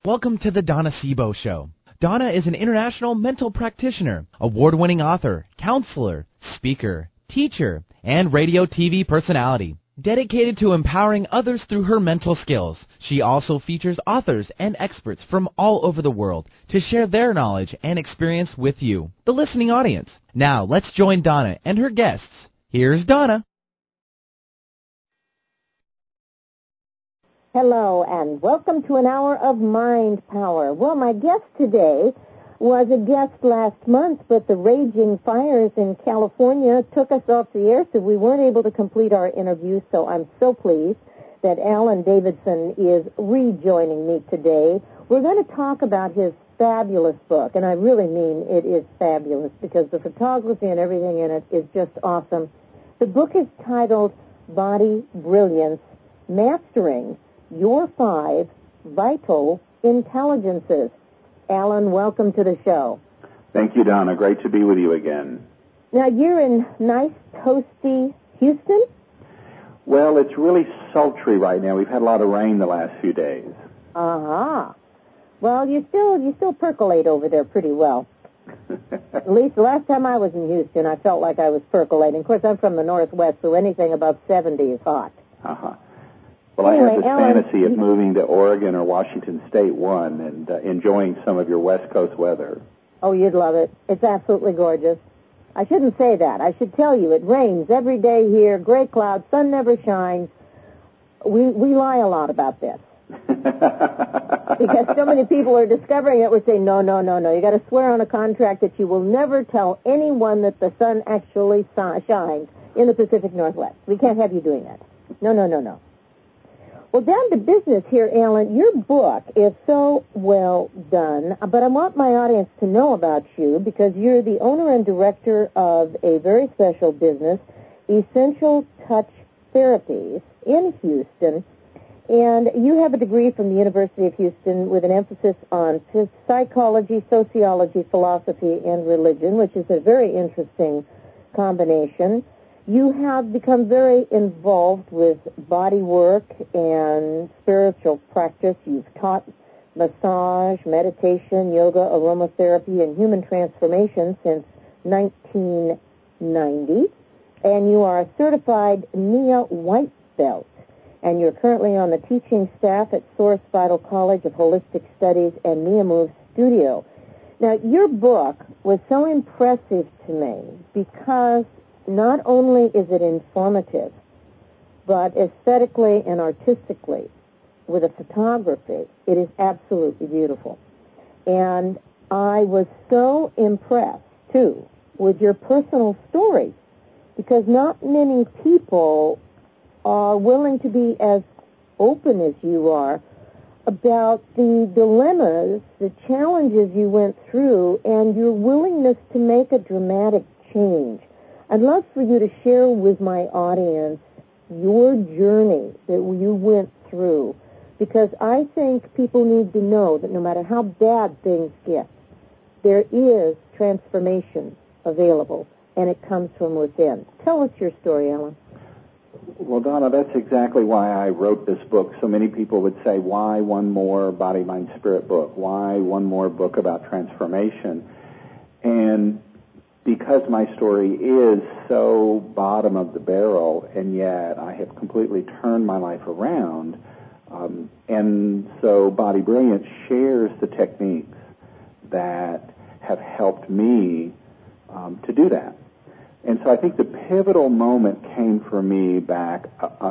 Welcome to the Donna Sebo Show. Donna is an international mental practitioner, award-winning author, counselor, speaker, teacher, and radio TV personality. Dedicated to empowering others through her mental skills, she also features authors and experts from all over the world to share their knowledge and experience with you, the listening audience. Now, let's join Donna and her guests. Here's Donna. Hello, and welcome to an hour of Mind Power. Well, my guest today was a guest last month, but the raging fires in California took us off the air, so we weren't able to complete our interview, so I'm so pleased that Alan Davidson is rejoining me today. We're going to talk about his fabulous book, and I really mean it is fabulous because the photography and everything in it is just awesome. The book is titled Body Brilliance, Mastering Your 5 Vital Intelligences. Alan, welcome to the show. Thank you, Donna. Great to be with you again. Now, you're in nice, toasty Houston? Well, it's really sultry right now. We've had a lot of rain the last few days. Uh-huh. Well, you still percolate over there pretty well. At least the last time I was in Houston, I felt like I was percolating. Of course, I'm from the Northwest, so anything above 70 is hot. Uh-huh. Well, I had this fantasy of moving to Oregon or Washington State and enjoying some of your West Coast weather. Oh, you'd love it. It's absolutely gorgeous. I shouldn't say that. I should tell you it rains every day here, gray clouds, sun never shines. We lie a lot about this. Because so many people are discovering it. We're saying, no. You got to swear on a contract that you will never tell anyone that the sun actually shines in the Pacific Northwest. We can't have you doing that. No. Well, down to business here, Alan. Your book is so well done, but I want my audience to know about you because you're the owner and director of a very special business, Essential Touch Therapies in Houston, and you have a degree from the University of Houston with an emphasis on psychology, sociology, philosophy, and religion, which is a very interesting combination. You have become very involved with body work and spiritual practice. You've taught massage, meditation, yoga, aromatherapy, and human transformation since 1990. And you are a certified NIA White Belt. And you're currently on the teaching staff at Source Vital College of Holistic Studies and NIA Move Studio. Now, your book was so impressive to me because not only is it informative, but aesthetically and artistically, with a photography, it is absolutely beautiful. And I was so impressed, too, with your personal story, because not many people are willing to be as open as you are about the dilemmas, the challenges you went through, and your willingness to make a dramatic change. I'd love for you to share with my audience your journey that you went through, because I think people need to know that no matter how bad things get, there is transformation available, and it comes from within. Tell us your story, Alan. Well, Donna, that's exactly why I wrote this book. So many people would say, why one more Body, Mind, Spirit book? Why one more book about transformation? And because my story is so bottom of the barrel, and yet I have completely turned my life around, and so Body Brilliance shares the techniques that have helped me to do that. And so I think the pivotal moment came for me back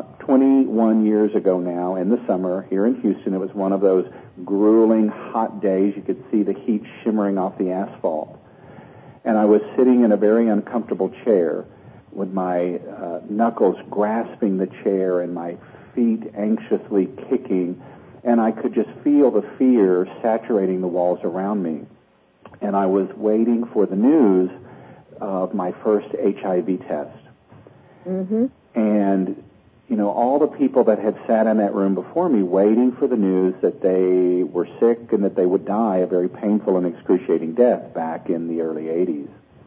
21 years ago now in the summer here in Houston. It was one of those grueling hot days. You could see the heat shimmering off the asphalt. And I was sitting in a very uncomfortable chair with my knuckles grasping the chair and my feet anxiously kicking, and I could just feel the fear saturating the walls around me. And I was waiting for the news of my first HIV test. Mm-hmm. And, you know, all the people that had sat in that room before me waiting for the news that they were sick and that they would die a very painful and excruciating death back in the early 80s.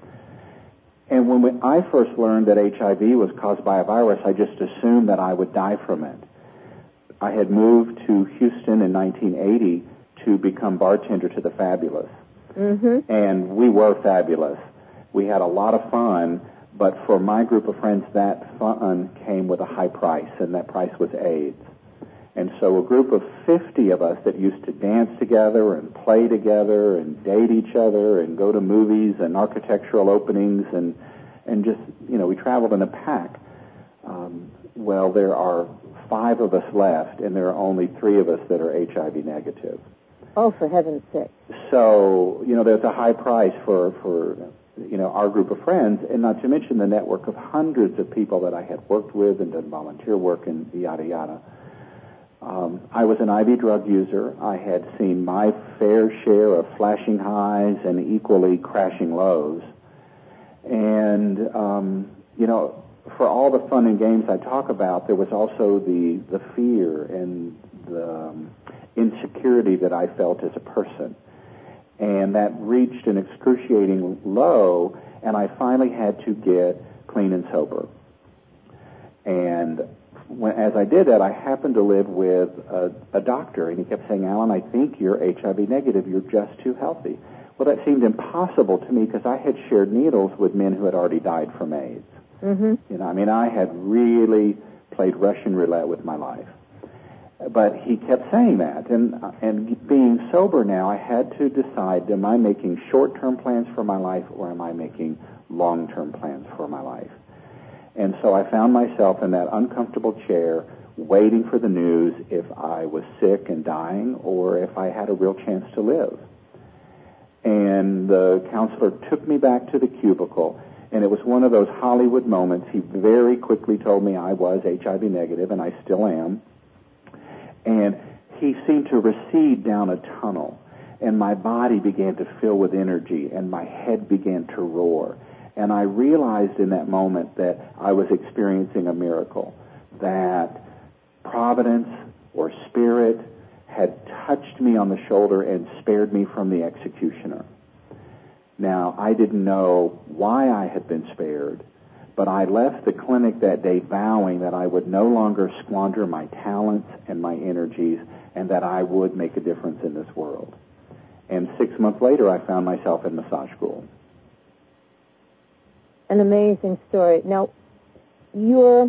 And when I first learned that HIV was caused by a virus, I just assumed that I would die from it. I had moved to Houston in 1980 to become bartender to the Fabulous. Mm-hmm. And we were fabulous. We had a lot of fun, but for my group of friends, that fun came with a high price, and that price was AIDS. And so a group of 50 of us that used to dance together and play together and date each other and go to movies and architectural openings and just, we traveled in a pack. Well, there are 5 of us left, and there are only 3 of us that are HIV negative. Oh, for heaven's sake. So, there's a high price for our group of friends, and not to mention the network of hundreds of people that I had worked with and done volunteer work and yada, yada. I was an IV drug user. I had seen my fair share of flashing highs and equally crashing lows. And, for all the fun and games I talk about, there was also the fear and the insecurity that I felt as a person. And that reached an excruciating low, and I finally had to get clean and sober. And as I did that, I happened to live with a doctor, and he kept saying, "Alan, I think you're HIV negative. You're just too healthy." Well, that seemed impossible to me because I had shared needles with men who had already died from AIDS. Mm-hmm. I had really played Russian roulette with my life. But he kept saying that, and being sober now, I had to decide, am I making short-term plans for my life, or am I making long-term plans for my life? And so I found myself in that uncomfortable chair, waiting for the news if I was sick and dying, or if I had a real chance to live. And the counselor took me back to the cubicle, and it was one of those Hollywood moments. He very quickly told me I was HIV negative, and I still am. And he seemed to recede down a tunnel, and my body began to fill with energy, and my head began to roar. And I realized in that moment that I was experiencing a miracle, that Providence or Spirit had touched me on the shoulder and spared me from the executioner. Now, I didn't know why I had been spared, but I left the clinic that day vowing that I would no longer squander my talents and my energies, and that I would make a difference in this world. And 6 months later, I found myself in massage school. An amazing story. Now, your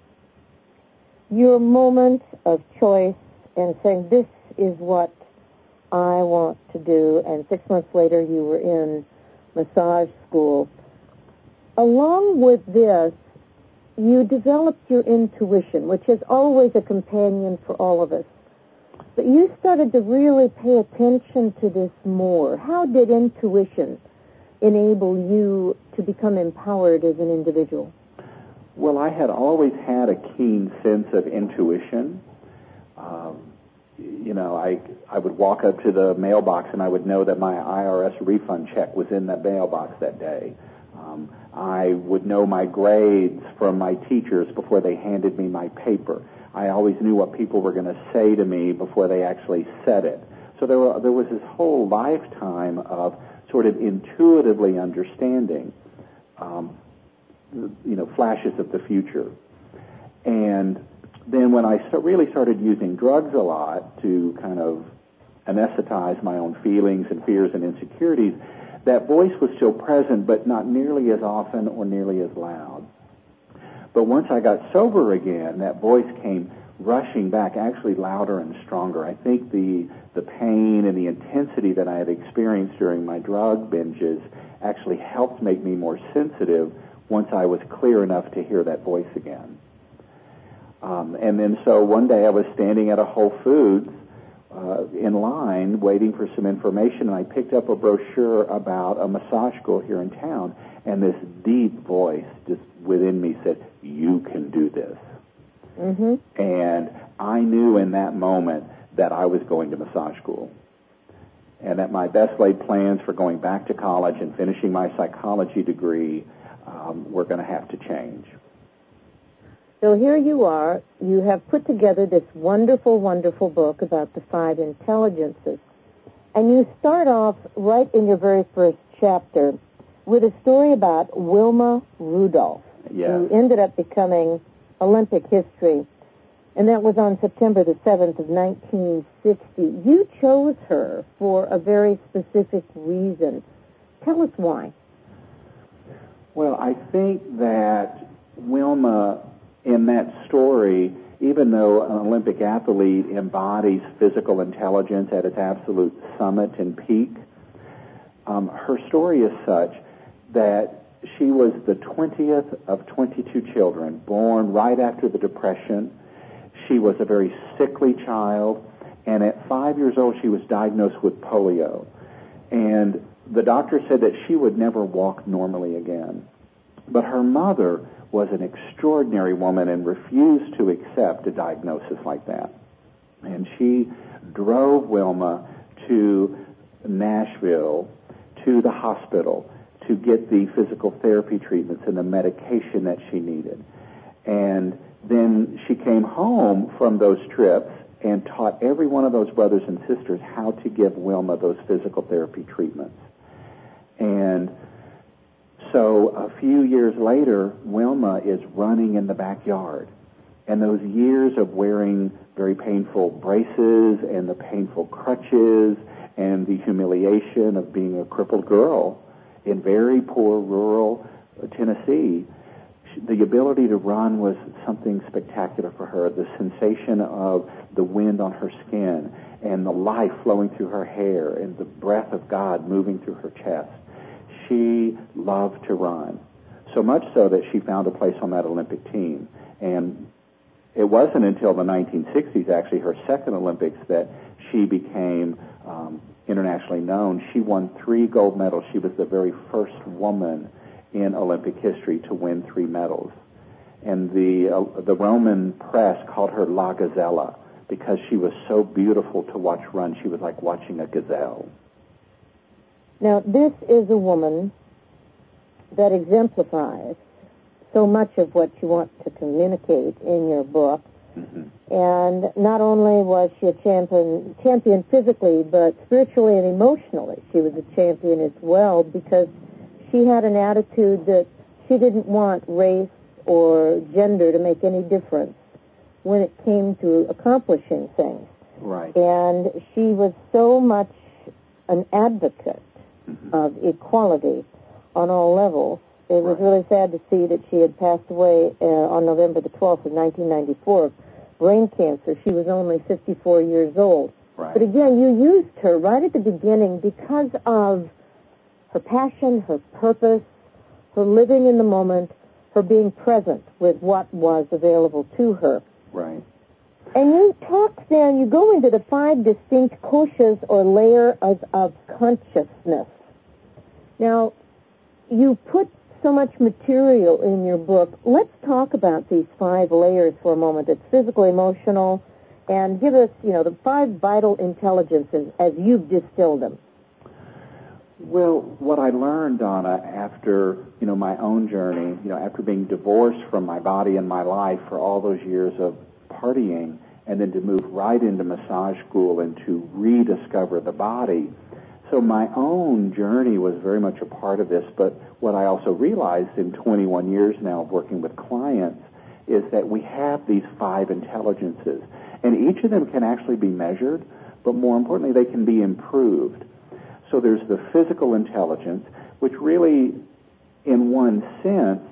moment of choice and saying, this is what I want to do, and 6 months later you were in massage school. Along with this, you developed your intuition, which is always a companion for all of us. But you started to really pay attention to this more. How did intuition enable you to become empowered as an individual? Well, I had always had a keen sense of intuition. I would walk up to the mailbox and I would know that my IRS refund check was in that mailbox that day. I would know my grades from my teachers before they handed me my paper. I always knew what people were going to say to me before they actually said it. So there was this whole lifetime of sort of intuitively understanding, flashes of the future. And then when I really started using drugs a lot to kind of anesthetize my own feelings and fears and insecurities, that voice was still present, but not nearly as often or nearly as loud. But once I got sober again, that voice came rushing back, actually louder and stronger. I think the pain and the intensity that I had experienced during my drug binges actually helped make me more sensitive once I was clear enough to hear that voice again. And then so one day I was standing at a Whole Foods in line waiting for some information, and I picked up a brochure about a massage school here in town, and this deep voice just within me said, "You can do this." Mm-hmm. And I knew in that moment that I was going to massage school, and that my best laid plans for going back to college and finishing my psychology degree were going to have to change. So here you are. You have put together this wonderful, wonderful book about the 5 intelligences. And you start off right in your very first chapter with a story about Wilma Rudolph, Yes. who ended up becoming Olympic history. And that was on September the 7th of 1960. You chose her for a very specific reason. Tell us why. Well, I think that Wilma, in that story, even though an Olympic athlete embodies physical intelligence at its absolute summit and peak, her story is such that she was the 20th of 22 children born right after the Depression. She was a very sickly child, and at 5 years old she was diagnosed with polio. And the doctor said that she would never walk normally again. But her mother was an extraordinary woman and refused to accept a diagnosis like that. And she drove Wilma to Nashville, to the hospital, to get the physical therapy treatments and the medication that she needed. And then she came home from those trips and taught every one of those brothers and sisters how to give Wilma those physical therapy treatments. And so a few years later, Wilma is running in the backyard. And those years of wearing very painful braces and the painful crutches and the humiliation of being a crippled girl in very poor rural Tennessee, the ability to run was something spectacular for her. The sensation of the wind on her skin and the life flowing through her hair and the breath of God moving through her chest. She loved to run, so much so that she found a place on that Olympic team. And it wasn't until the 1960s, actually, her second Olympics, that she became internationally known. She won 3 gold medals. She was the very first woman in Olympic history to win 3 medals. And the Roman press called her La Gazella because she was so beautiful to watch run. She was like watching a gazelle. Now, this is a woman that exemplifies so much of what you want to communicate in your book. Mm-hmm. And not only was she a champion physically, but spiritually and emotionally. She was a champion as well because she had an attitude that she didn't want race or gender to make any difference when it came to accomplishing things. Right. And she was so much an advocate of equality on all levels. It was really sad to see that she had passed away on November the 12th of 1994 of brain cancer. She was only 54 years old. Right. But again, you used her right at the beginning because of her passion, her purpose, her living in the moment, her being present with what was available to her. Right. And you talk then, you go into the 5 distinct koshas or layers of consciousness. Now, you put so much material in your book. Let's talk about these 5 layers for a moment. It's physical, emotional, and give us, the 5 vital intelligences as you've distilled them. Well, what I learned, Donna, after, my own journey, after being divorced from my body and my life for all those years of partying, and then to move right into massage school and to rediscover the body. So my own journey was very much a part of this, but what I also realized in 21 years now of working with clients is that we have these 5 intelligences, and each of them can actually be measured, but more importantly, they can be improved. So there's the physical intelligence, which really, in one sense,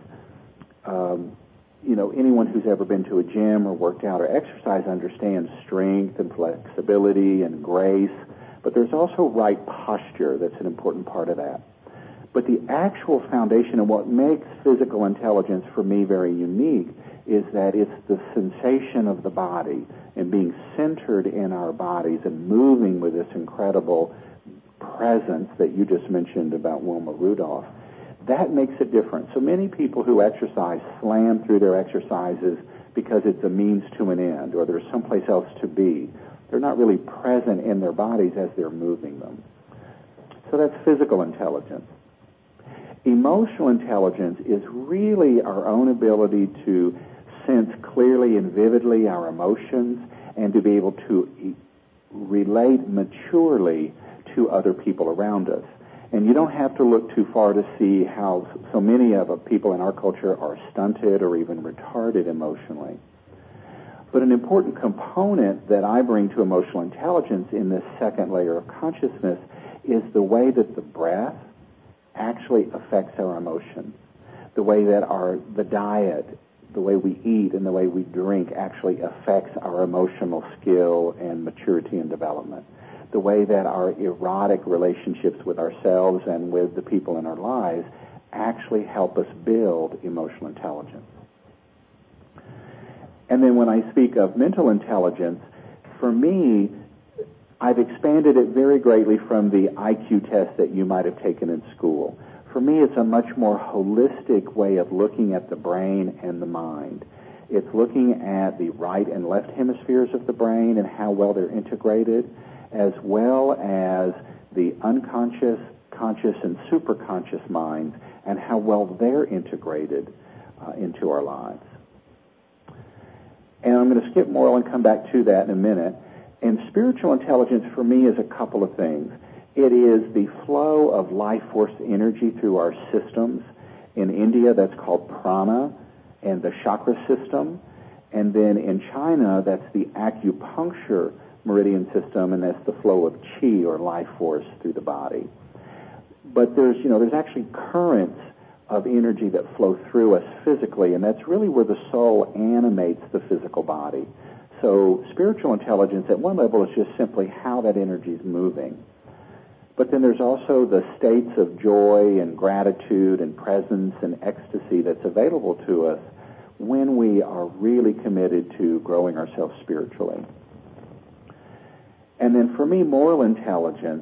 anyone who's ever been to a gym or worked out or exercise understands strength and flexibility and grace, but there's also right posture that's an important part of that. But the actual foundation of what makes physical intelligence for me very unique is that it's the sensation of the body and being centered in our bodies and moving with this incredible presence that you just mentioned about Wilma Rudolph. That makes a difference. So many people who exercise slam through their exercises because it's a means to an end or there's someplace else to be. They're not really present in their bodies as they're moving them. So that's physical intelligence. Emotional intelligence is really our own ability to sense clearly and vividly our emotions and to be able to relate maturely to other people around us. And you don't have to look too far to see how so many of the people in our culture are stunted or even retarded emotionally. But an important component that I bring to emotional intelligence in this second layer of consciousness is the way that the breath actually affects our emotions. The way that the diet, the way we eat and the way we drink actually affects our emotional skill and maturity and development. The way that our erotic relationships with ourselves and with the people in our lives actually help us build emotional intelligence. And then when I speak of mental intelligence, for me, I've expanded it very greatly from the IQ test that you might have taken in school. For me, it's a much more holistic way of looking at the brain and the mind. It's looking at the right and left hemispheres of the brain and how well they're integrated, as well as the unconscious, conscious, and superconscious minds and how well they're integrated into our lives. And I'm going to skip moral and come back to that in a minute. And spiritual intelligence for me is a couple of things. It is the flow of life force energy through our systems. In India, that's called prana and the chakra system. And then in China, that's the acupuncture meridian system, and that's the flow of qi or life force through the body. But there's actually currents of energy that flow through us physically, and that's really where the soul animates the physical body. So spiritual intelligence at one level is just simply how that energy is moving. But then there's also the states of joy and gratitude and presence and ecstasy that's available to us when we are really committed to growing ourselves spiritually. And then for me, moral intelligence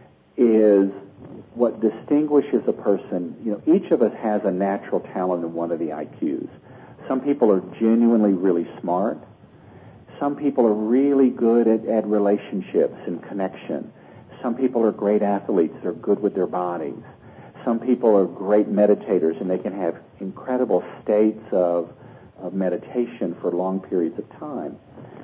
is what distinguishes a person. Each of us has a natural talent in one of the IQs. Some people are genuinely really smart. Some people are really good at relationships and connection. Some people are great athletes. They're good with their bodies. Some people are great meditators, and they can have incredible states of meditation for long periods of time.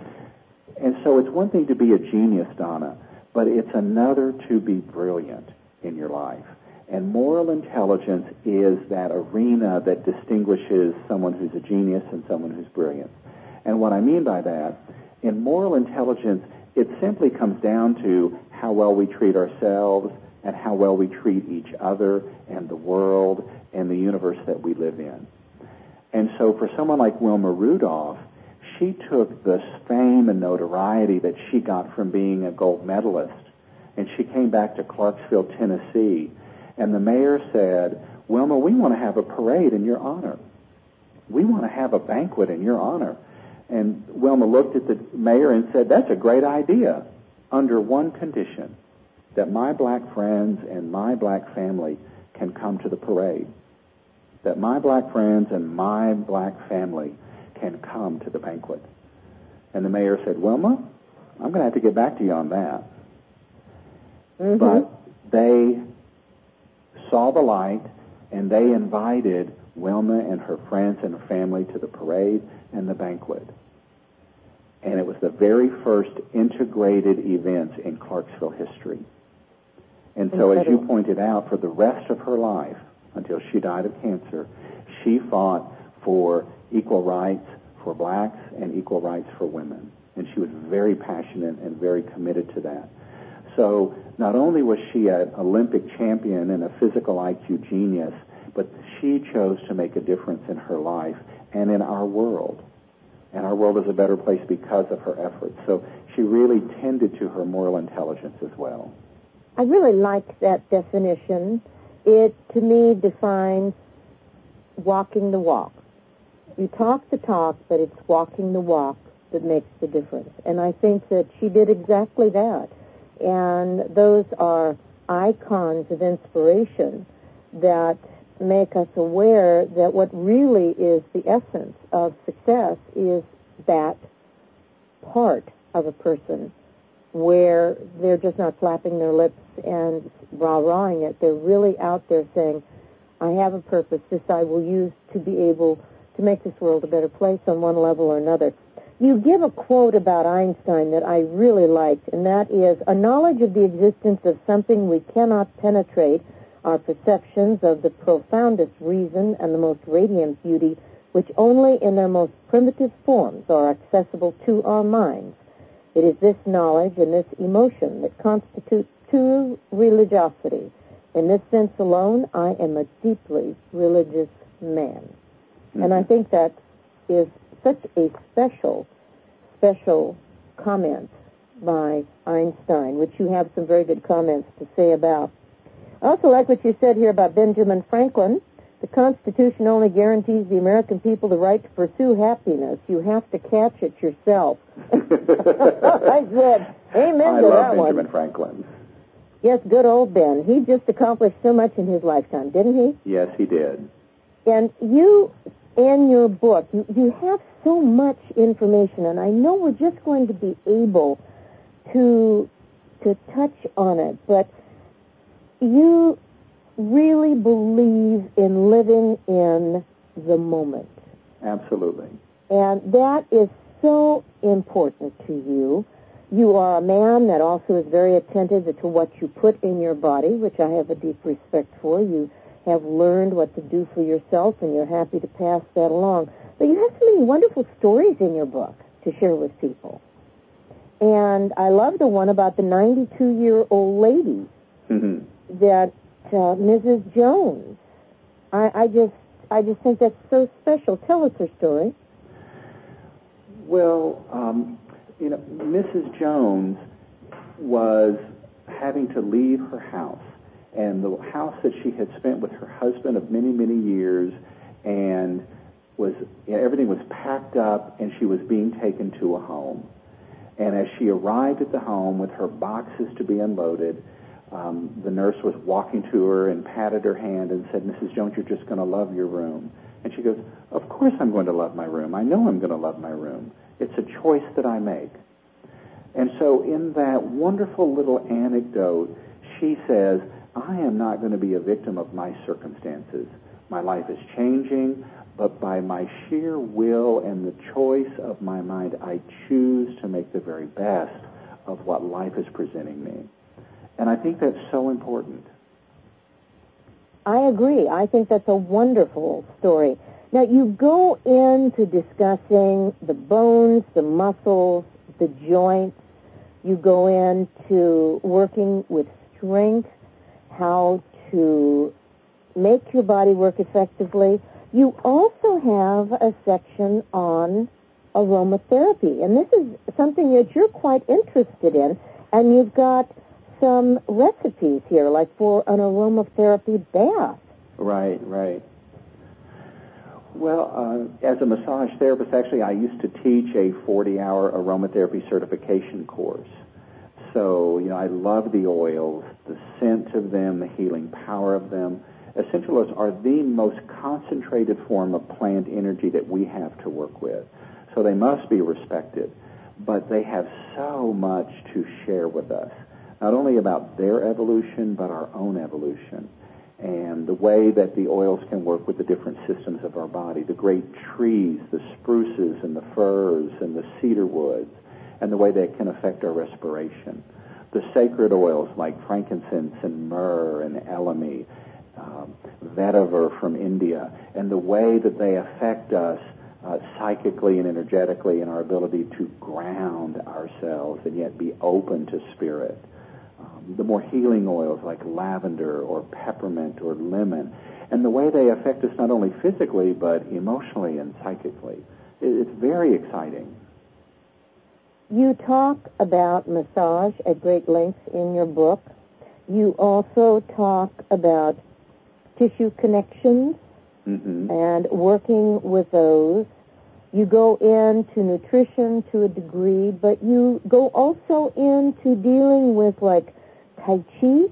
And so it's one thing to be a genius, Donna, but it's another to be brilliant in your life. And moral intelligence is that arena that distinguishes someone who's a genius and someone who's brilliant. And what I mean by that, in moral intelligence, it simply comes down to how well we treat ourselves and how well we treat each other and the world and the universe that we live in. And so for someone like Wilma Rudolph, she took the fame and notoriety that she got from being a gold medalist, and she came back to Clarksville, Tennessee, and the mayor said, Wilma, we want to have a parade in your honor. We want to have a banquet in your honor. And Wilma looked at the mayor and said, that's a great idea, under one condition, that my black friends and my black family can come to the parade. That my black friends and my black family can come to the banquet. And the mayor said, Wilma, I'm going to have to get back to you on that. Mm-hmm. But they saw the light, and they invited Wilma and her friends and her family to the parade and the banquet. And it was the very first integrated event in Clarksville history. And so, as you pointed out, for the rest of her life, until she died of cancer, she fought for equal rights for blacks and equal rights for women. And she was very passionate and very committed to that. So not only was she an Olympic champion and a physical IQ genius, but she chose to make a difference in her life and in our world. And our world is a better place because of her efforts. So she really tended to her moral intelligence as well. I really like that definition. It, to me, defines walking the walk. You talk the talk, but it's walking the walk that makes the difference. And I think that she did exactly that. And those are icons of inspiration that make us aware that what really is the essence of success is that part of a person where they're just not flapping their lips and rah-rahing it. They're really out there saying, I have a purpose. This I will use to be able to make this world a better place on one level or another. You give a quote about Einstein that I really liked, and that is, a knowledge of the existence of something we cannot penetrate, our perceptions of the profoundest reason and the most radiant beauty which only in their most primitive forms are accessible to our minds. It is this knowledge and this emotion that constitute true religiosity. In this sense alone, I am a deeply religious man. Mm-hmm. And I think that is such a special comment by Einstein, which you have some very good comments to say about. I also like what you said here about Benjamin Franklin. The Constitution only guarantees the American people the right to pursue happiness. You have to catch it yourself. I said, amen to that one. I love Benjamin Franklin. Yes, good old Ben. He just accomplished so much in his lifetime, didn't he? Yes, he did. And you, in your book, you have so much information, and I know we're just going to be able to touch on it, but you really believe in living in the moment. Absolutely. And that is so important to you. You are a man that also is very attentive to what you put in your body, which I have a deep respect for. You have learned what to do for yourself, and you're happy to pass that along. But you have so many wonderful stories in your book to share with people. And I love the one about the 92-year-old lady that Mrs. Jones. I just think that's so special. Tell us her story. Well, Mrs. Jones was having to leave her house, and the house that she had spent with her husband of many, many years, and everything was packed up, and she was being taken to a home. And as she arrived at the home with her boxes to be unloaded, the nurse was walking to her and patted her hand and said, "Mrs. Jones, you're just going to love your room." And she goes, "Of course I'm going to love my room. I know I'm going to love my room. It's a choice that I make." And so in that wonderful little anecdote, she says, "I am not going to be a victim of my circumstances. My life is changing, but by my sheer will and the choice of my mind, I choose to make the very best of what life is presenting me." And I think that's so important. I agree. I think that's a wonderful story. Now, you go into discussing the bones, the muscles, the joints. You go into working with strength, how to make your body work effectively. You also have a section on aromatherapy, and this is something that you're quite interested in, and you've got some recipes here, like for an aromatherapy bath. Right. Well, as a massage therapist, actually, I used to teach a 40-hour aromatherapy certification course. So, I love the oils, the scent of them, the healing power of them. Essential oils are the most concentrated form of plant energy that we have to work with. So they must be respected. But they have so much to share with us, not only about their evolution, but our own evolution, and the way that the oils can work with the different systems of our body, the great trees, the spruces and the firs and the cedar woods, and the way they can affect our respiration. The sacred oils like frankincense and myrrh and elemi, vetiver from India, and the way that they affect us psychically and energetically in our ability to ground ourselves and yet be open to spirit. The more healing oils like lavender or peppermint or lemon, and the way they affect us not only physically but emotionally and psychically. It's very exciting. You talk about massage at great lengths in your book. You also talk about tissue connections and working with those. You go into nutrition to a degree, but you go also into dealing with like Tai Chi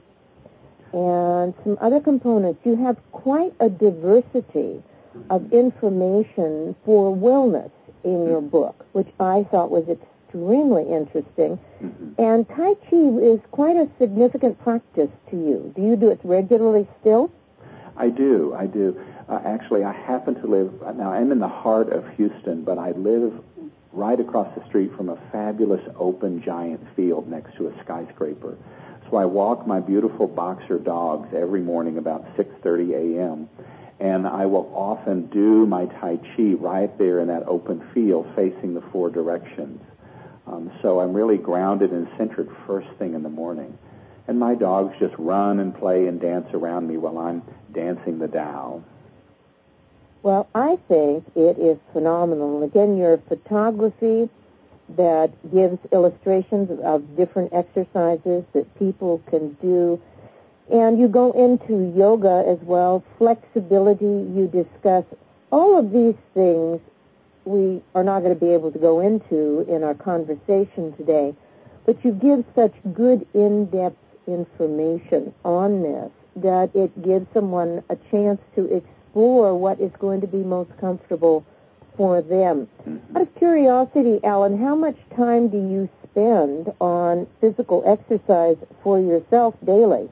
and some other components. You have quite a diversity of information for wellness in your book, which I thought was extremely interesting. And Tai Chi is quite a significant practice to you. Do you do it regularly still? I do. Actually, I happen to live, now I'm in the heart of Houston, but I live right across the street from a fabulous open giant field next to a skyscraper. So I walk my beautiful boxer dogs every morning about 6:30 a.m., And I will often do my Tai Chi right there in that open field facing the 4 directions. So I'm really grounded and centered first thing in the morning. And my dogs just run and play and dance around me while I'm dancing the Tao. Well, I think it is phenomenal. Again, your photography that gives illustrations of different exercises that people can do. And you go into yoga as well, flexibility, you discuss all of these things we are not going to be able to go into in our conversation today, but you give such good in-depth information on this that it gives someone a chance to explore what is going to be most comfortable for them. Out of curiosity, Alan, how much time do you spend on physical exercise for yourself daily?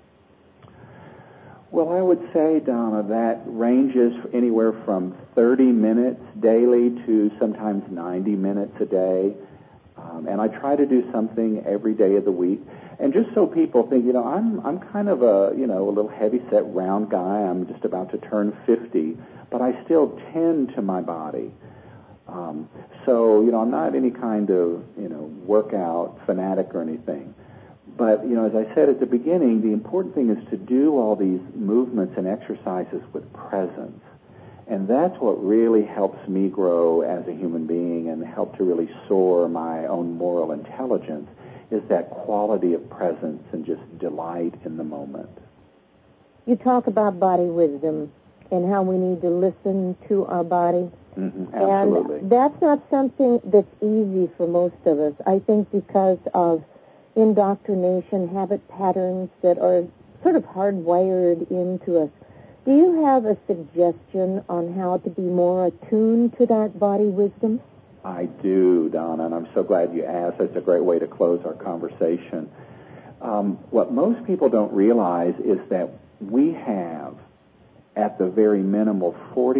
Well, I would say, Donna, that ranges anywhere from 30 minutes daily to sometimes 90 minutes a day. And I try to do something every day of the week. And just so people think, I'm kind of a little heavy-set, round guy. I'm just about to turn 50, but I still tend to my body. So, I'm not any kind of, workout fanatic or anything. But, as I said at the beginning, the important thing is to do all these movements and exercises with presence. And that's what really helps me grow as a human being and help to really soar my own moral intelligence, is that quality of presence and just delight in the moment. You talk about body wisdom and how we need to listen to our body. Absolutely. And that's not something that's easy for most of us, I think, because of indoctrination, habit patterns that are sort of hardwired into us. Do you have a suggestion on how to be more attuned to that body wisdom? I do, Donna, and I'm so glad you asked. That's a great way to close our conversation. What most people don't realize is that we have, at the very minimal,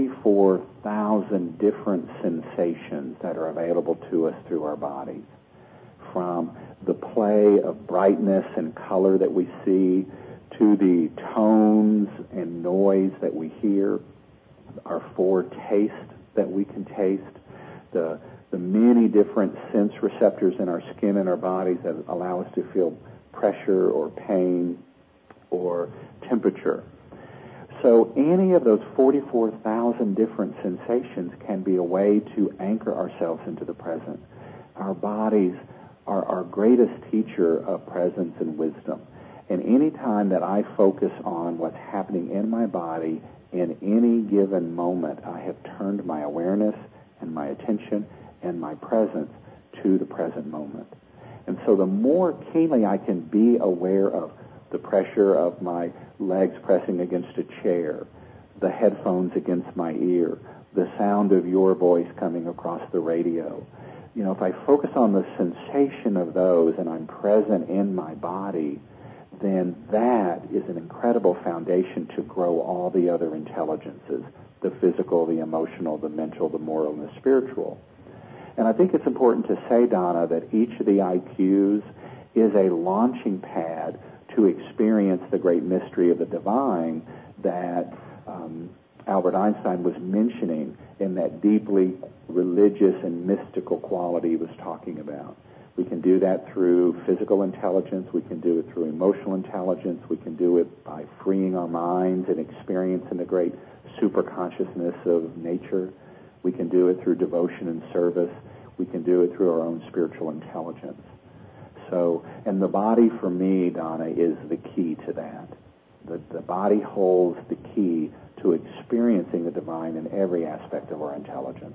44,000 different sensations that are available to us through our bodies, from the play of brightness and color that we see to the tones and noise that we hear, our 4 tastes that we can taste, the many different sense receptors in our skin and our bodies that allow us to feel pressure or pain or temperature. So any of those 44,000 different sensations can be a way to anchor ourselves into the present. Our bodies are our greatest teacher of presence and wisdom. And any time that I focus on what's happening in my body in any given moment, I have turned my awareness and my attention and my presence to the present moment. And so the more keenly I can be aware of the pressure of my legs pressing against a chair, the headphones against my ear, the sound of your voice coming across the radio, if I focus on the sensation of those and I'm present in my body, then that is an incredible foundation to grow all the other intelligences, the physical, the emotional, the mental, the moral, and the spiritual. And I think it's important to say, Donna, that each of the IQs is a launching pad to experience the great mystery of the divine that Albert Einstein was mentioning in that deeply religious and mystical quality he was talking about. We can do that through physical intelligence. We can do it through emotional intelligence. We can do it by freeing our minds and experiencing the great superconsciousness of nature. We can do it through devotion and service. We can do it through our own spiritual intelligence. So, and the body for me, Donna, is the key to that. The body holds the key to experiencing the divine in every aspect of our intelligence.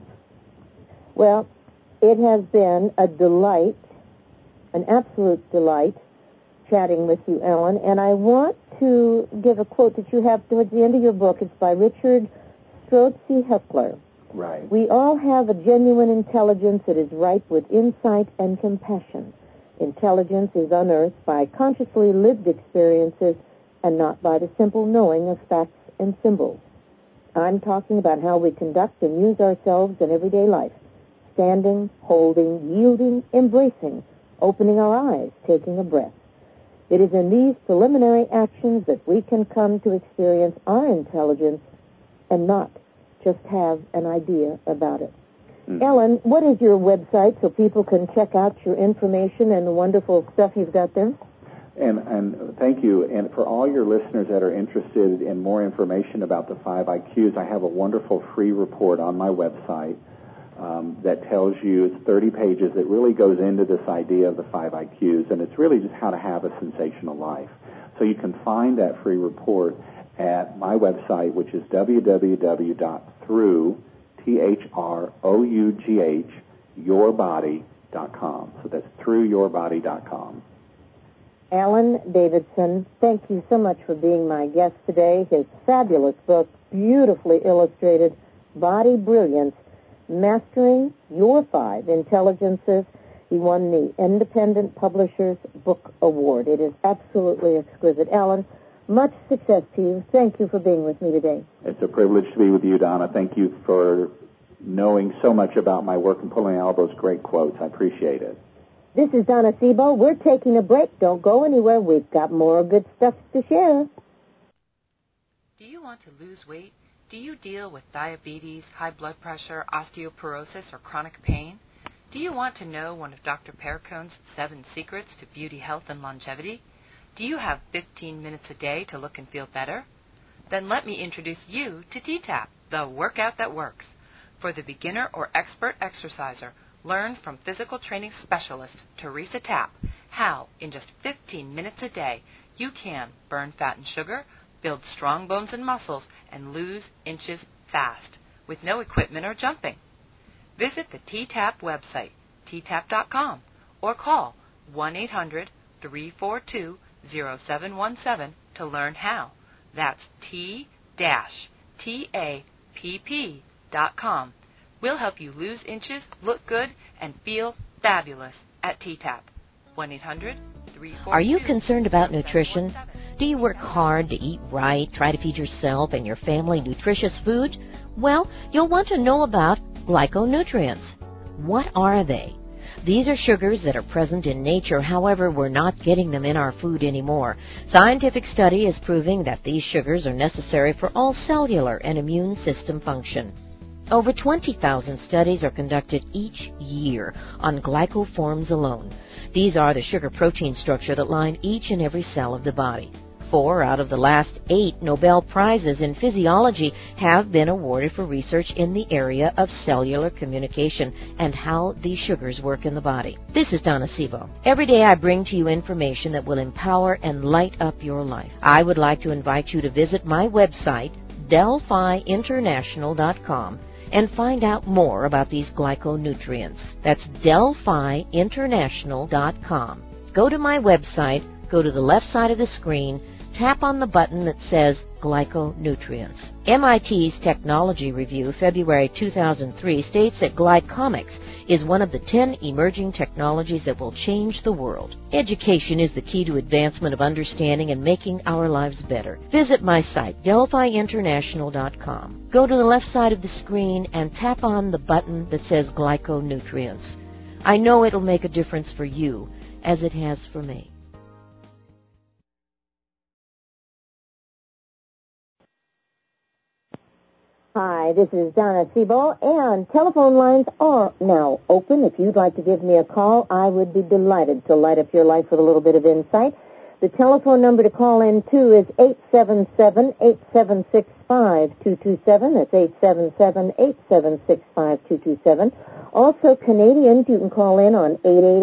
Well, it has been a delight, an absolute delight, chatting with you, Alan. And I want to give a quote that you have towards the end of your book. It's by Richard Strozzi Heckler. Right. We all have a genuine intelligence that is ripe with insight and compassion. Intelligence is unearthed by consciously lived experiences and not by the simple knowing of facts and symbols. I'm talking about how we conduct and use ourselves in everyday life. Standing, holding, yielding, embracing, opening our eyes, taking a breath. It is in these preliminary actions that we can come to experience our intelligence and not just have an idea about it. Ellen, what is your website so people can check out your information and the wonderful stuff you've got there? And thank you. And for all your listeners that are interested in more information about the 5 IQs, I have a wonderful free report on my website that tells you, it's 30 pages, that really goes into this idea of the 5 IQs, and it's really just how to have a sensational life. So you can find that free report at my website, which is www.through, THROUGH, yourbody.com. So that's throughYourBody.com. Alan Davidson, thank you so much for being my guest today. His fabulous book, beautifully illustrated, Body Brilliance, Mastering Your 5 Intelligences. He won the Independent Publishers Book Award. It is absolutely exquisite. Alan, much success to you. Thank you for being with me today. It's a privilege to be with you, Donna. Thank you for knowing so much about my work and pulling out all those great quotes. I appreciate it. This is Donna Sebo. We're taking a break. Don't go anywhere. We've got more good stuff to share. Do you want to lose weight? Do you deal with diabetes, high blood pressure, osteoporosis, or chronic pain? Do you want to know one of Dr. Perricone's 7 secrets to beauty, health, and longevity? Do you have 15 minutes a day to look and feel better? Then let me introduce you to T-TAP, the workout that works. For the beginner or expert exerciser, learn from physical training specialist Teresa Tapp how, in just 15 minutes a day, you can burn fat and sugar, build strong bones and muscles, and lose inches fast with no equipment or jumping. Visit the T-TAP website, ttap.com, or call 1-800-342-0717 to learn how. That's T-TAPP.com. We'll help you lose inches, look good, and feel fabulous at T-TAP. 1-800-342-0717. Are you concerned about nutrition? Do you work hard to eat right, try to feed yourself and your family nutritious food? Well, you'll want to know about glyconutrients. What are they? These are sugars that are present in nature, however, we're not getting them in our food anymore. Scientific study is proving that these sugars are necessary for all cellular and immune system function. Over 20,000 studies are conducted each year on glycoforms alone. These are the sugar-protein structure that line each and every cell of the body. 4 out of the last 8 Nobel Prizes in physiology have been awarded for research in the area of cellular communication and how these sugars work in the body. This is Donna Sebo. Every day I bring to you information that will empower and light up your life. I would like to invite you to visit my website, DelphiInternational.com, and find out more about these glyconutrients. That's DelphiInternational.com. Go to my website, go to the left side of the screen, tap on the button that says Glyconutrients. MIT's Technology Review, February 2003, states that glycomics is one of the 10 emerging technologies that will change the world. Education is the key to advancement of understanding and making our lives better. Visit my site, DelphiInternational.com. Go to the left side of the screen and tap on the button that says Glyconutrients. I know it'll make a difference for you, as it has for me. Hi, this is Donna Sebo, and telephone lines are now open. If you'd like to give me a call, I would be delighted to light up your life with a little bit of insight. The telephone number to call in to is 877-876-5227. That's 877-876-5227. Also, Canadians, you can call in on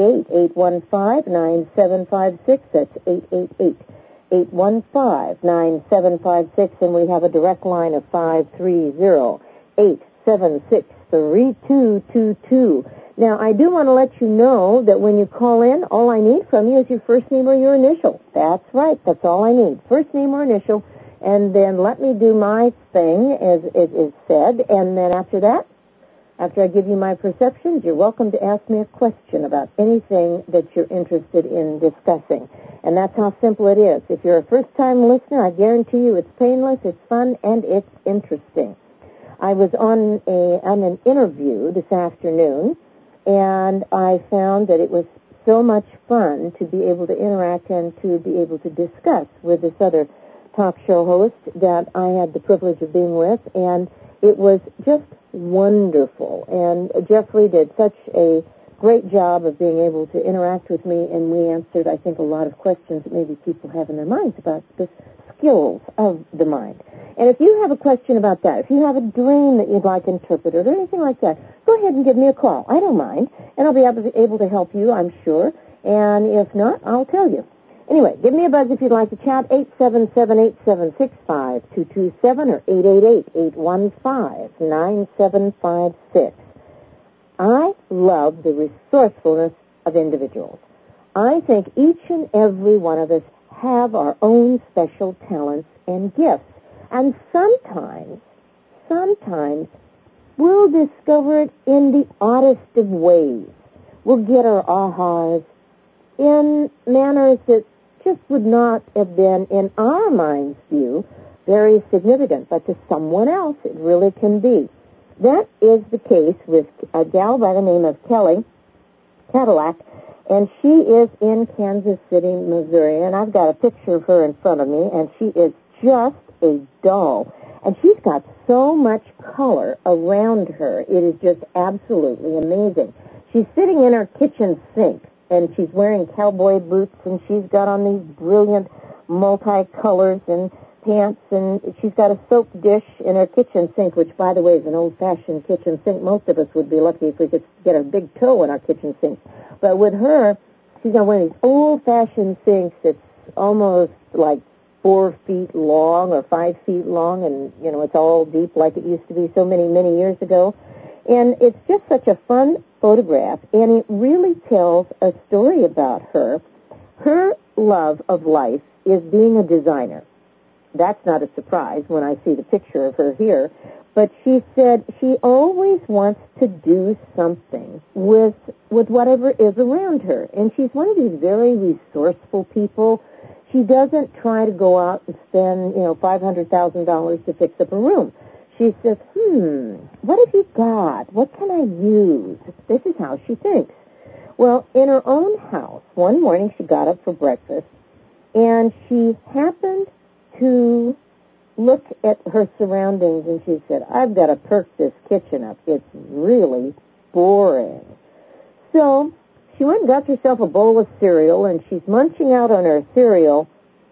888-815-9756. That's 888-815-9756, and we have a direct line of 530-876-3222. Now, I do want to let you know that when you call in, all I need from you is your first name or your initial. That's right, that's all I need. First name or initial, and then let me do my thing, as it is said, and then after that, after I give you my perceptions, you're welcome to ask me a question about anything that you're interested in discussing. And that's how simple it is. If you're a first-time listener, I guarantee you it's painless, it's fun, and it's interesting. I was on an interview this afternoon, and I found that it was so much fun to be able to interact and to be able to discuss with this other talk show host that I had the privilege of being with, and it was just wonderful. And Jeffrey did such a great job of being able to interact with me, and we answered, I think, a lot of questions that maybe people have in their minds about the skills of the mind. And if you have a question about that, if you have a dream that you'd like interpreted or anything like that, go ahead and give me a call. I don't mind, and I'll be able to help you, I'm sure. And if not, I'll tell you. Anyway, give me a buzz if you'd like to chat, 877-876-5227 or 888-815-9756. I love the resourcefulness of individuals. I think each and every one of us have our own special talents and gifts. And sometimes we'll discover it in the oddest of ways. We'll get our ahas in manners that just would not have been, in our mind's view, very significant. But to someone else, it really can be. That is the case with a gal by the name of Kelly Cadillac, and she is in Kansas City, Missouri. And I've got a picture of her in front of me, and she is just a doll. And she's got so much color around her. It is just absolutely amazing. She's sitting in her kitchen sink, and she's wearing cowboy boots, and she's got on these brilliant multicolors and pants, and she's got a soap dish in her kitchen sink, which, by the way, is an old-fashioned kitchen sink. Most of us would be lucky if we could get a big toe in our kitchen sink. But with her, she's got one of these old-fashioned sinks that's almost like 4 feet long or 5 feet long, and, you know, it's all deep like it used to be so many, many years ago. And it's just such a fun photograph, and it really tells a story about her. Her love of life is being a designer. That's not a surprise when I see the picture of her here. But she said she always wants to do something with whatever is around her. And she's one of these very resourceful people. She doesn't try to go out and spend, $500,000 to fix up a room. She says, what have you got? What can I use? This is how she thinks. Well, in her own house, one morning she got up for breakfast, and she happened to look at her surroundings, and she said, I've got to perk this kitchen up. It's really boring. So she went and got herself a bowl of cereal, and she's munching out on her cereal,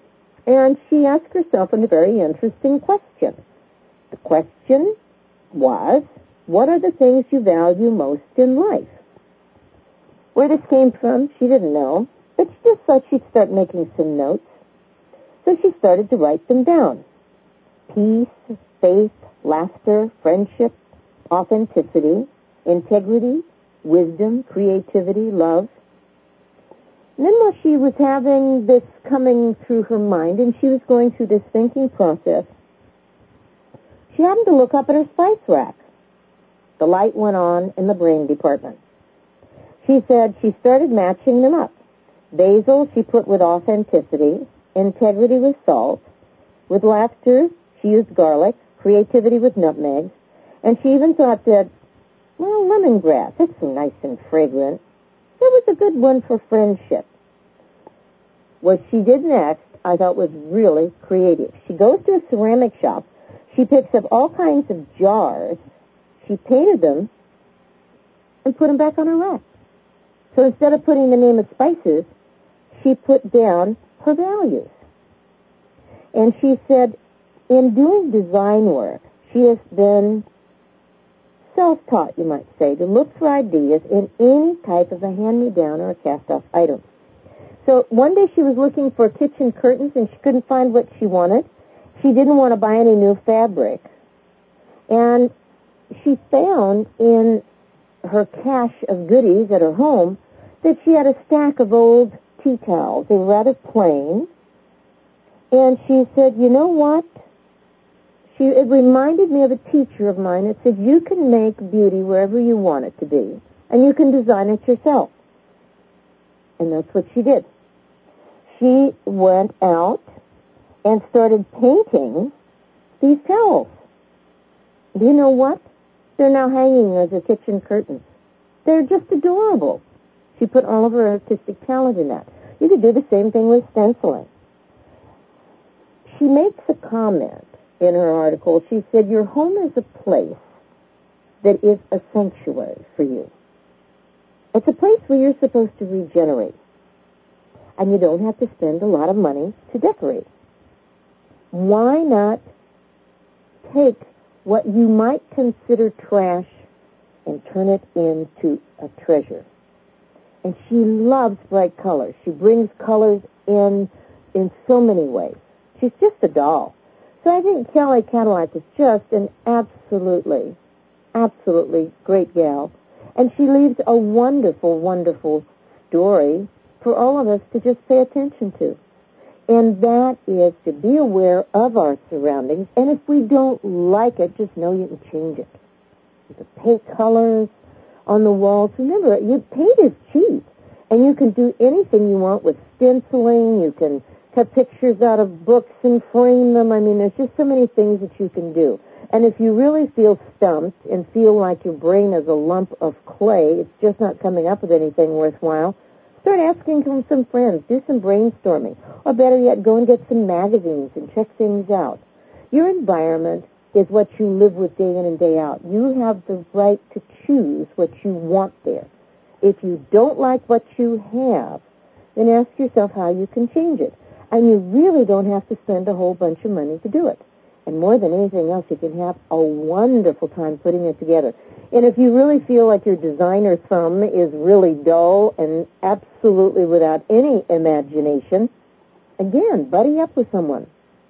and she asked herself a very interesting question. The question was, what are the things you value most in life? Where this came from, she didn't know, but she just thought she'd start making some notes. So she started to write them down. Peace, faith, laughter, friendship, authenticity, integrity, wisdom, creativity, love. And then while she was having this coming through her mind and she was going through this thinking process, she happened to look up at her spice rack. The light went on in the brain department. She said she started matching them up. Basil she put with authenticity, integrity with salt, with laughter she used garlic, creativity with nutmeg, and she even thought that, lemongrass, that's so nice and fragrant. That was a good one for friendship. What she did next, I thought, was really creative. She goes to a ceramic shop. She picks up all kinds of jars. She painted them and put them back on her rack. So instead of putting the name of spices, she put down her values. And she said, in doing design work, she has been self-taught, you might say, to look for ideas in any type of a hand-me-down or a cast-off item. So one day she was looking for kitchen curtains and she couldn't find what she wanted. She didn't want to buy any new fabric. And she found in her cache of goodies at her home that she had a stack of old tea towels. They were rather plain. And she said, you know what? It reminded me of a teacher of mine that said, you can make beauty wherever you want it to be, and you can design it yourself. And that's what she did. She went out and started painting these towels. Do you know what? They're now hanging as her kitchen curtains. They're just adorable. She put all of her artistic talent in that. You could do the same thing with stenciling. she makes a comment in her article. She said, your home is a place that is a sanctuary for you. It's a place where you're supposed to regenerate. And you don't have to spend a lot of money to decorate. Why not take what you might consider trash and turn it into a treasure? And she loves bright colors. She brings colors in so many ways. She's just a doll. So I think Kelly Cadillac is just an absolutely great gal. And she leaves a wonderful, wonderful story for all of us to just pay attention to. And that is to be aware of our surroundings. And if we don't like it, just know you can change it. You can paint colors on the walls. Remember, paint is cheap. And you can do anything you want with stenciling. You can cut pictures out of books and frame them. I mean, there's just so many things that you can do. And if you really feel stumped and feel like your brain is a lump of clay, it's just not coming up with anything worthwhile, start asking from some friends. Do some brainstorming. Or better yet, go and get some magazines and check things out. Your environment is what you live with day in and day out. You have the right to choose what you want there. If you don't like what you have, then ask yourself how you can change it. And you really don't have to spend a whole bunch of money to do it. And more than anything else, you can have a wonderful time putting it together. And if you really feel like your designer thumb is really dull and absolutely without any imagination, again, buddy up with someone.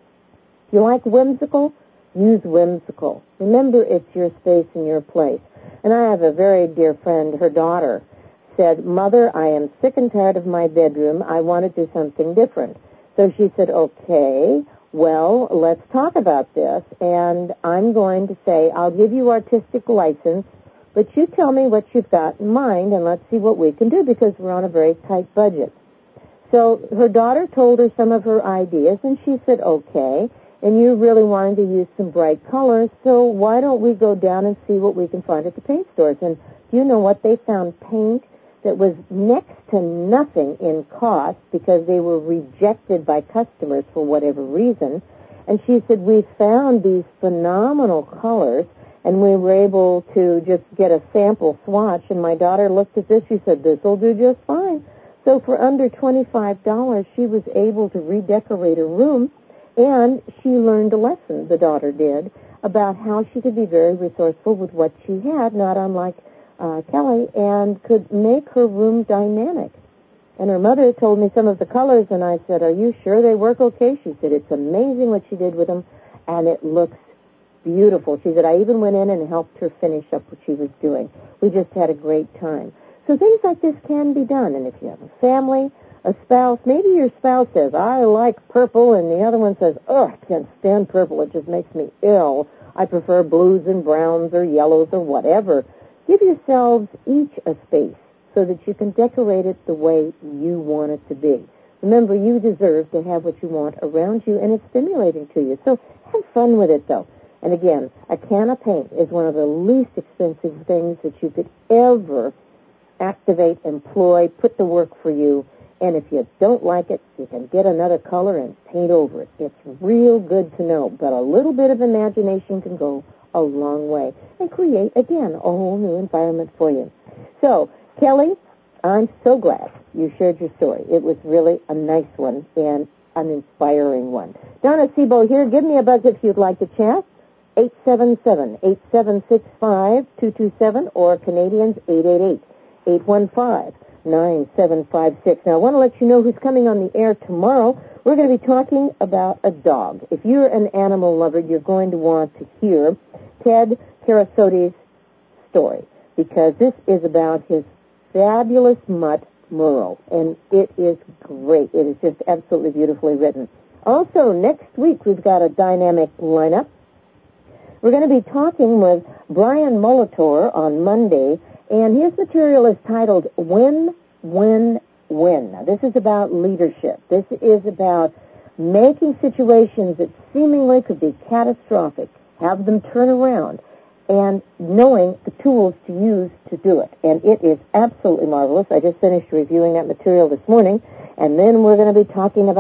If you like whimsical, use whimsical. Remember, it's your space and your place. And I have a very dear friend, her daughter said, Mother, I am sick and tired of my bedroom. I want to do something different. So she said, okay, well, let's talk about this. And I'm going to say, I'll give you artistic license, but you tell me what you've got in mind, and let's see what we can do, because we're on a very tight budget. So her daughter told her some of her ideas, and she said, okay, and you really wanted to use some bright colors, so why don't we go down and see what we can find at the paint stores? And do you know what? They found paint that was next to nothing in cost because they were rejected by customers for whatever reason. And she said, we found these phenomenal colors, and we were able to just get a sample swatch. And my daughter looked at this. She said, this will do just fine. So for under $25, she was able to redecorate her room, and she learned a lesson, the daughter did, about how she could be very resourceful with what she had, not unlike Kelly, and could make her room dynamic. And her mother told me some of the colors, and I said, are you sure they work okay? She said, it's amazing what she did with them, and it looks beautiful. She said, I even went in and helped her finish up what she was doing. We just had a great time. So things like this can be done, and if you have a family, a spouse, maybe your spouse says, I like purple, and the other one says, oh, I can't stand purple, it just makes me ill. I prefer blues and browns or yellows or whatever. Give yourselves each a space so that you can decorate it the way you want it to be. Remember, you deserve to have what you want around you, and it's stimulating to you. So have fun with it, though. And again, a can of paint is one of the least expensive things that you could ever activate, employ, put to work for you. And if you don't like it, you can get another color and paint over it. It's real good to know, but a little bit of imagination can go a long way and create, again, a whole new environment for you. So, Kelly, I'm so glad you shared your story. It was really a nice one and an inspiring one. Donna Sebo here. Give me a buzz if you'd like to chat. 877-8765-227 or Canadians 888-815-9756. Now, I want to let you know who's coming on the air tomorrow. We're going to be talking about a dog. If you're an animal lover, you're going to want to hear Ted Karasoti's story, because this is about his fabulous mutt, Murrow, and it is great. It is just absolutely beautifully written. Also, next week, we've got a dynamic lineup. We're going to be talking with Brian Molitor on Monday, and his material is titled Win, Win, Win. Now, this is about leadership. This is about making situations that seemingly could be catastrophic, have them turn around, and knowing the tools to use to do it. And it is absolutely marvelous. I just finished reviewing that material this morning, and then we're going to be talking about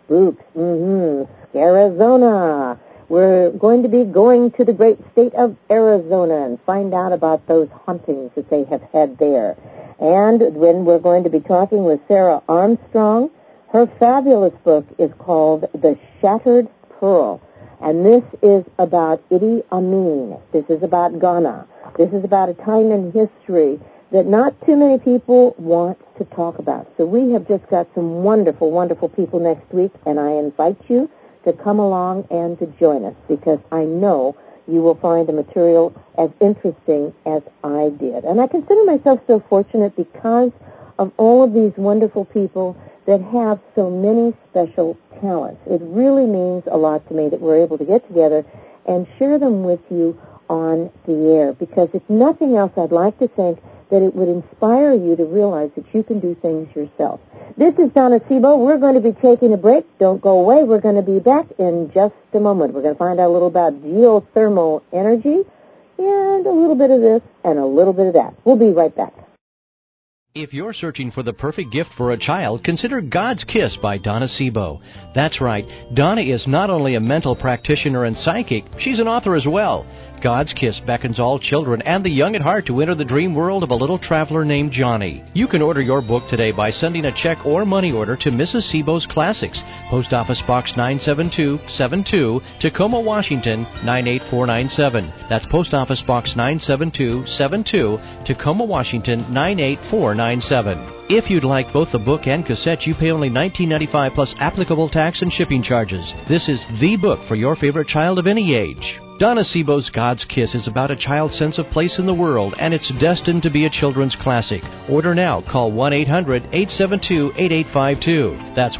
spooks. Scarizona. We're going to be going to the great state of Arizona and find out about those hauntings that they have had there. And when we're going to be talking with Sarah Armstrong, her fabulous book is called The Shattered Pearl. And this is about Idi Amin. This is about Ghana. This is about a time in history that not too many people want to talk about. So we have just got some wonderful, wonderful people next week, and I invite you to come along and to join us, because I know you will find the material as interesting as I did. And I consider myself so fortunate because of all of these wonderful people that have so many special talents. It really means a lot to me that we're able to get together and share them with you on the air, because if nothing else, I'd like to think that it would inspire you to realize that you can do things yourself. This is Donna Sebo. We're going to be taking a break. Don't go away. We're going to be back in just a moment. We're going to find out a little about geothermal energy and a little bit of this and a little bit of that. We'll be right back. If you're searching for the perfect gift for a child, consider God's Kiss by Donna Sebo. That's right, Donna is not only a mental practitioner and psychic, she's an author as well. God's Kiss beckons all children and the young at heart to enter the dream world of a little traveler named Johnny. You can order your book today by sending a check or money order to Mrs. Sebo's Classics, Post Office Box 97272, Tacoma, Washington 98497. That's Post Office Box 97272, Tacoma, Washington 98497. If you'd like both the book and cassette, you pay only $19.95 plus applicable tax and shipping charges. This is the book for your favorite child of any age. Donna Sebo's God's Kiss is about a child's sense of place in the world, and it's destined to be a children's classic. Order now. Call 1-800-872-8852. That's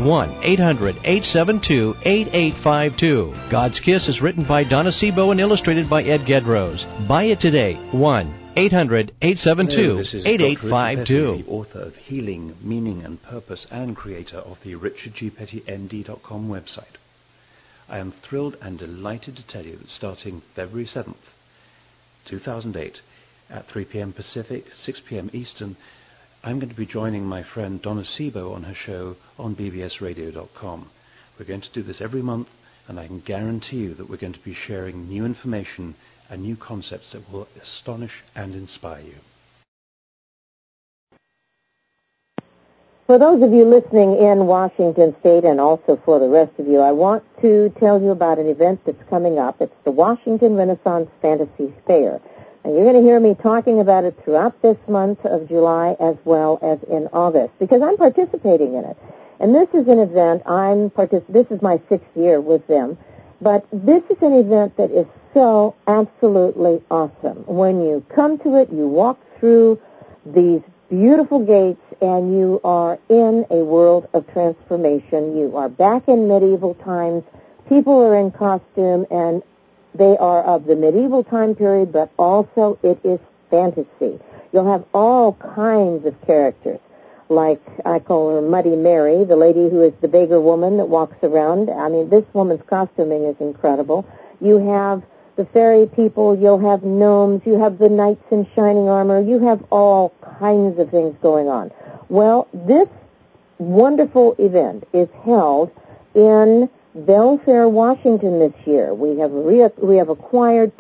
1-800-872-8852. God's Kiss is written by Donna Sebo and illustrated by Ed Gedrose. Buy it today. 1-800-872-8852. The author of Healing, Meaning and Purpose and creator of the RichardGPettyND.com website. I am thrilled and delighted to tell you that starting February 7th, 2008, at 3 p.m. Pacific, 6 p.m. Eastern, I'm going to be joining my friend Donna Sebo on her show on bbsradio.com. We're going to do this every month, and I can guarantee you that we're going to be sharing new information and new concepts that will astonish and inspire you. For those of you listening in Washington State and also for the rest of you, I want to tell you about an event that's coming up. It's the Washington Renaissance Fantasy Fair. And you're going to hear me talking about it throughout this month of July as well as in August, because I'm participating in it. And this is an event, this is my 6th year with them, but this is an event that is so absolutely awesome. When you come to it, you walk through these beautiful gates, and you are in a world of transformation. You are back in medieval times. People are in costume, and they are of the medieval time period, but also it is fantasy. You'll have all kinds of characters, like I call her Muddy Mary, the lady who is the beggar woman that walks around. I mean, this woman's costuming is incredible. You have the fairy people, you'll have gnomes, you have the knights in shining armor, you have all kinds of things going on. Well, this wonderful event is held in Belfair, Washington this year. We have acquired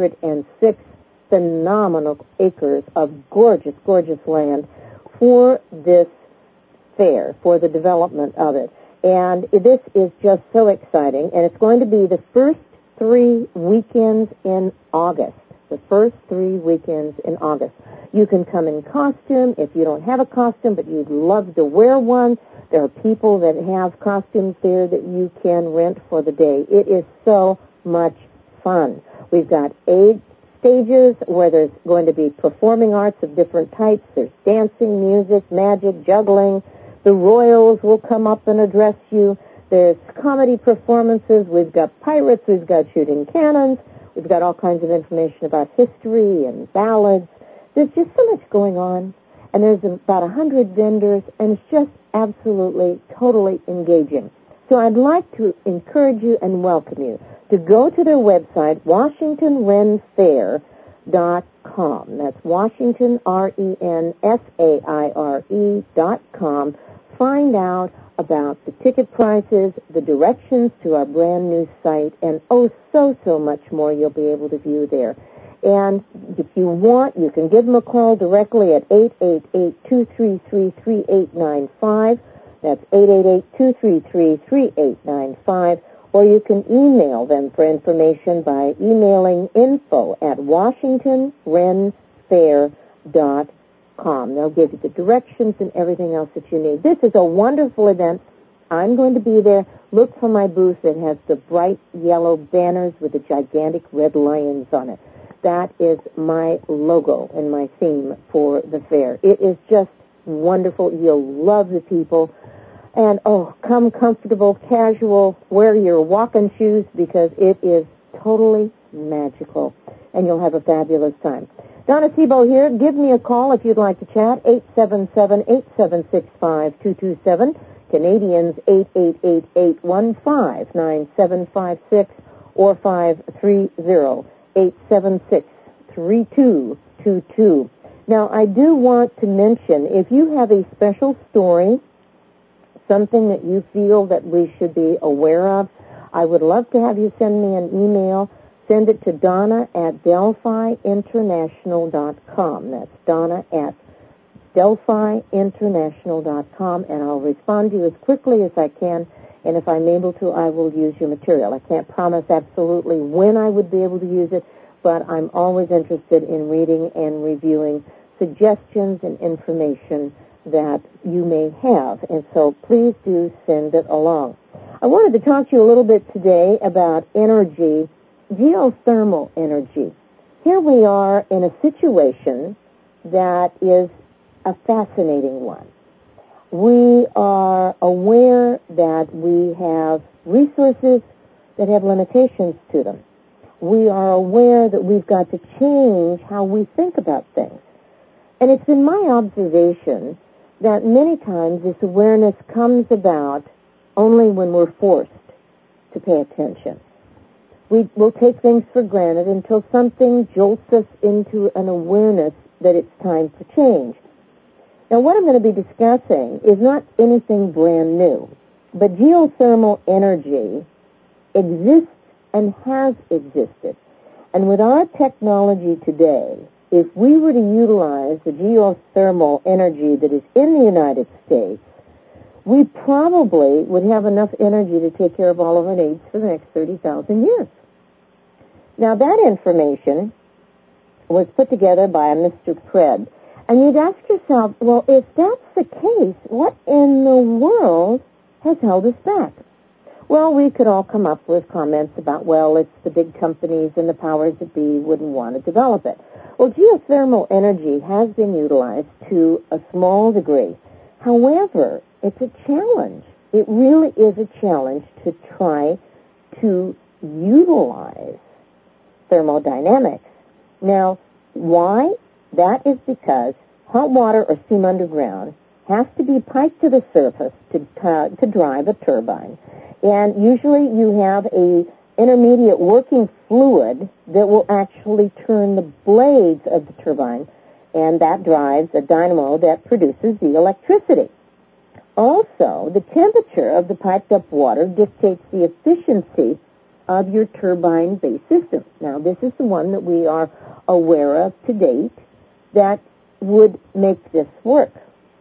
206 phenomenal acres of gorgeous, gorgeous land for this fair, for the development of it. And this is just so exciting, and it's going to be the first 3 weekends in August. The first 3 weekends in August. You can come in costume if you don't have a costume, but you'd love to wear one. There are people that have costumes there that you can rent for the day. It is so much fun. We've got 8 stages where there's going to be performing arts of different types. There's dancing, music, magic, juggling. The royals will come up and address you. There's comedy performances. We've got pirates. We've got shooting cannons. We've got all kinds of information about history and ballads. There's just so much going on. And there's about 100 vendors, and it's just absolutely, totally engaging. So I'd like to encourage you and welcome you to go to their website, WashingtonRenFair.com. That's Washington, RenSaire.com. Find out about the ticket prices, the directions to our brand new site, and so much more you'll be able to view there. And if you want, you can give them a call directly at 888-233-3895. That's 888-233-3895. Or you can email them for information by emailing info@washingtonrenfair.com. They'll give you the directions and everything else that you need. This is a wonderful event. I'm going to be there. Look for my booth. It has the bright yellow banners with the gigantic red lions on it. That is my logo and my theme for the fair. It is just wonderful. You'll love the people. And, come comfortable, casual, wear your walking shoes because it is totally magical. And you'll have a fabulous time. Donna Sebo here. Give me a call if you'd like to chat. 877-8765-227. Canadians, 888-815-9756 or 530-876-3222. Now, I do want to mention, if you have a special story, something that you feel that we should be aware of, I would love to have you send me an email. Send it to Donna@DelphiInternational.com. That's Donna@DelphiInternational.com, and I'll respond to you as quickly as I can, and if I'm able to, I will use your material. I can't promise absolutely when I would be able to use it, but I'm always interested in reading and reviewing suggestions and information that you may have, and so please do send it along. I wanted to talk to you a little bit today about energy, geothermal energy. Here we are in a situation that is a fascinating one. We are aware that we have resources that have limitations to them. We are aware that we've got to change how we think about things. And it's been my observation that many times this awareness comes about only when we're forced to pay attention. We will take things for granted until something jolts us into an awareness that it's time for change. Now, what I'm going to be discussing is not anything brand new, but geothermal energy exists and has existed. And with our technology today, if we were to utilize the geothermal energy that is in the United States, we probably would have enough energy to take care of all of our needs for the next 30,000 years. Now, that information was put together by a Mr. Cred. And you'd ask yourself, well, if that's the case, what in the world has held us back? Well, we could all come up with comments about, well, it's the big companies and the powers that be wouldn't want to develop it. Well, geothermal energy has been utilized to a small degree. However, it's a challenge. It really is a challenge to try to utilize thermodynamics. Now, why? That is because hot water or steam underground has to be piped to the surface to drive a turbine. And usually you have a intermediate working fluid that will actually turn the blades of the turbine, and that drives a dynamo that produces the electricity. Also, the temperature of the piped up water dictates the efficiency of your turbine-based system. Now, this is the one that we are aware of to date that would make this work.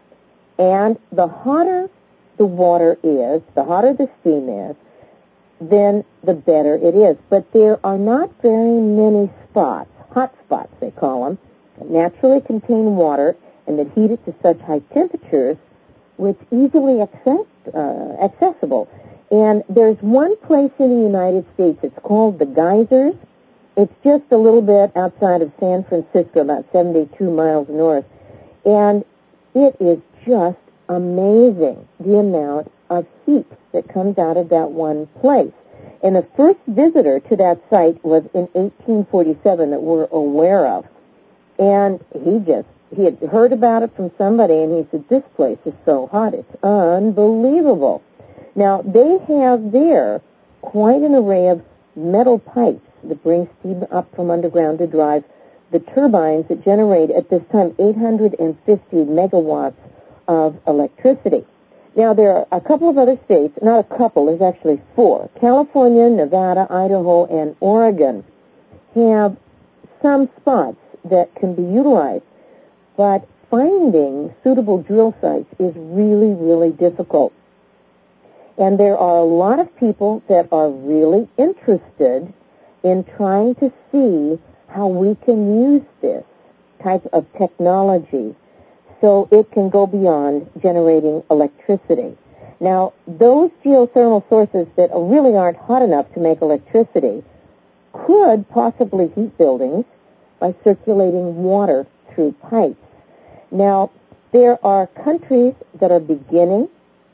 And the hotter the water is, the hotter the steam is, then the better it is. But there are not very many spots, hot spots they call them, that naturally contain water and that heat it to such high temperatures where it's easily accessible. And there's one place in the United States, it's called the Geysers. It's just a little bit outside of San Francisco, about 72 miles north. And it is just amazing, the amount of heat that comes out of that one place. And the first visitor to that site was in 1847 that we're aware of. And he had heard about it from somebody, and he said, this place is so hot, it's unbelievable. Now, they have there quite an array of metal pipes that bring steam up from underground to drive the turbines that generate, at this time, 850 megawatts of electricity. Now, there are a couple of other states, not a couple, there's actually 4. California, Nevada, Idaho, and Oregon have some spots that can be utilized, but finding suitable drill sites is really, really difficult. And there are a lot of people that are really interested in trying to see how we can use this type of technology so it can go beyond generating electricity. Now, those geothermal sources that really aren't hot enough to make electricity could possibly heat buildings by circulating water through pipes. Now, there are countries that are beginning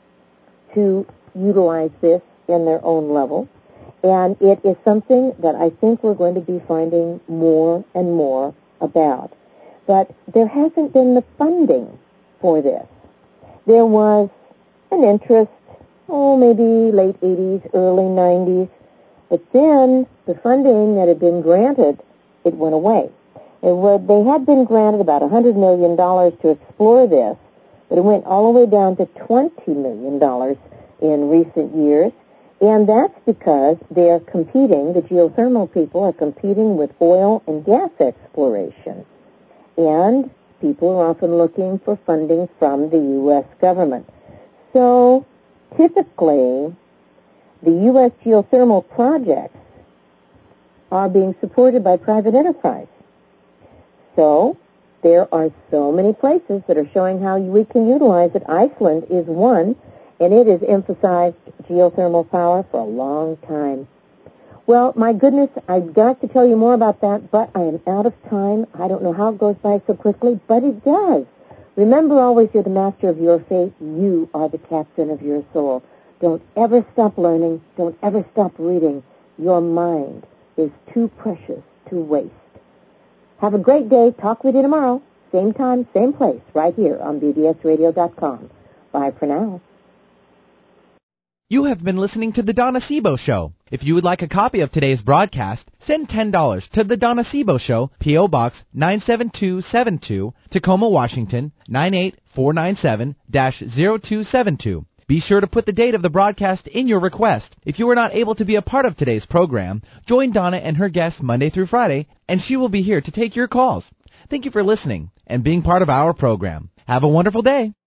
to utilize this in their own level, and it is something that I think we're going to be finding more and more about. But there hasn't been the funding for this. There was an interest, maybe late 80s, early 90s, but then the funding that had been granted, it went away. They had been granted about $100 million to explore this, but it went all the way down to $20 million in recent years, and that's because they are competing, the geothermal people are competing with oil and gas exploration. And people are often looking for funding from the U.S. government. So typically, the U.S. geothermal projects are being supported by private enterprise. So there are so many places that are showing how we can utilize it. Iceland is one, and it has emphasized geothermal power for a long time. Well, my goodness, I've got to tell you more about that, but I am out of time. I don't know how it goes by so quickly, but it does. Remember always, you're the master of your fate. You are the captain of your soul. Don't ever stop learning. Don't ever stop reading. Your mind is too precious to waste. Have a great day. Talk with you tomorrow. Same time, same place, right here on bbsradio.com. Bye for now. You have been listening to The Donna Sebo Show. If you would like a copy of today's broadcast, send $10 to The Donna Sebo Show, P.O. Box 97272, Tacoma, Washington, 98497-0272. Be sure to put the date of the broadcast in your request. If you were not able to be a part of today's program, join Donna and her guests Monday through Friday, and she will be here to take your calls. Thank you for listening and being part of our program. Have a wonderful day.